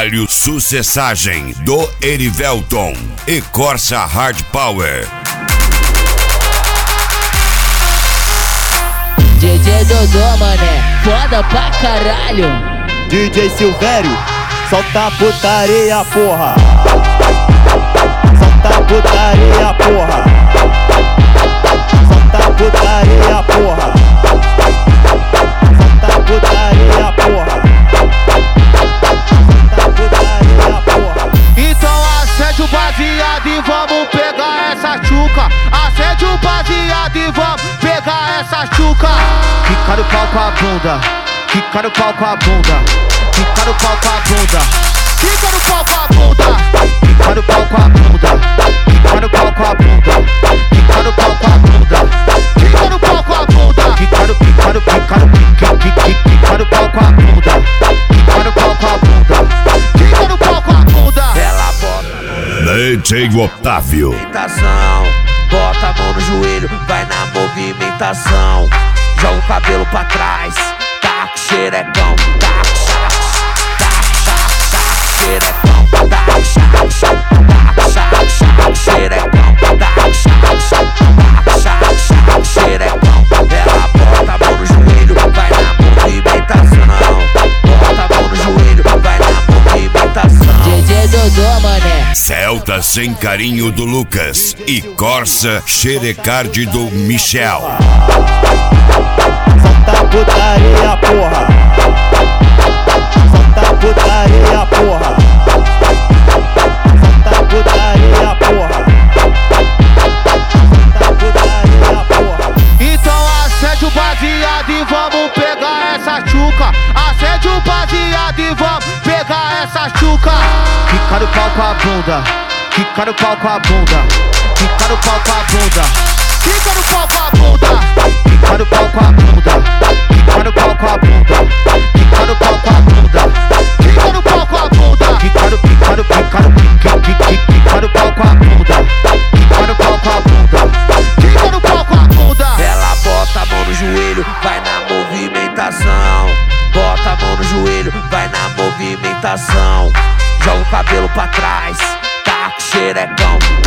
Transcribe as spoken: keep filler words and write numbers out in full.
Trabalho Sucessagem do Erivelton e Corsa Hard Power. D J Dodô, mané, foda pra caralho. D J Silvério, solta a putaria, porra. Solta a putaria, porra. Solta a putaria, porra. Solta a putaria, porra. Solta a putaria, porra. Então acende o baseado e vamos pegar essa chuca. Acende o baseado e vamos pegar essa chuca. Fica no pau com a bunda, fica no pau com a bunda, fica no pau com a bunda, fica no pau com a bunda, fica no pau com a bunda, fica no pau com a bunda, fica no pau com a bunda, fica no pau com a bunda, fica no fica no fica no fica no pau com a bunda, fica no pau com a bunda, fica no pau com a bunda. Ela bota D J Otávio. Bota a mão no joelho, vai na movimentação. Joga o cabelo pra trás, taca o xerecão, taca o xerecão, taca o xerecão, taca o xerecão. Ela bota a mão no joelho, vai na movimentação. Bota a mão no joelho, vai na movimentação. D J Dodô, mané. Celta Sem Carinho do Lucas e Corsa Xerecard do Michel. Solta a putaria, porra. Solta a putaria, porra. Solta a putaria, porra. Solta a putaria, porra. Então acende o baseado e vamos pegar essa chuca. Acende o baseado e vamos pegar essa chuca. Fica no pau com a bunda, fica no pau com a bunda, fica no pau com a bunda, fica no pau com a bunda, fica no pau com a bunda, fica no pau com a bunda, fica no pau com a bunda, fica no pau com a bunda, fica no fica no fica no fica no pau com a bunda, fica no pau com a bunda, fica no pau com a bunda. Ela bota a mão no joelho, vai na movimentação. Bota a mão no joelho, vai na movimentação. Joga o cabelo pra trás, taca o xerecão,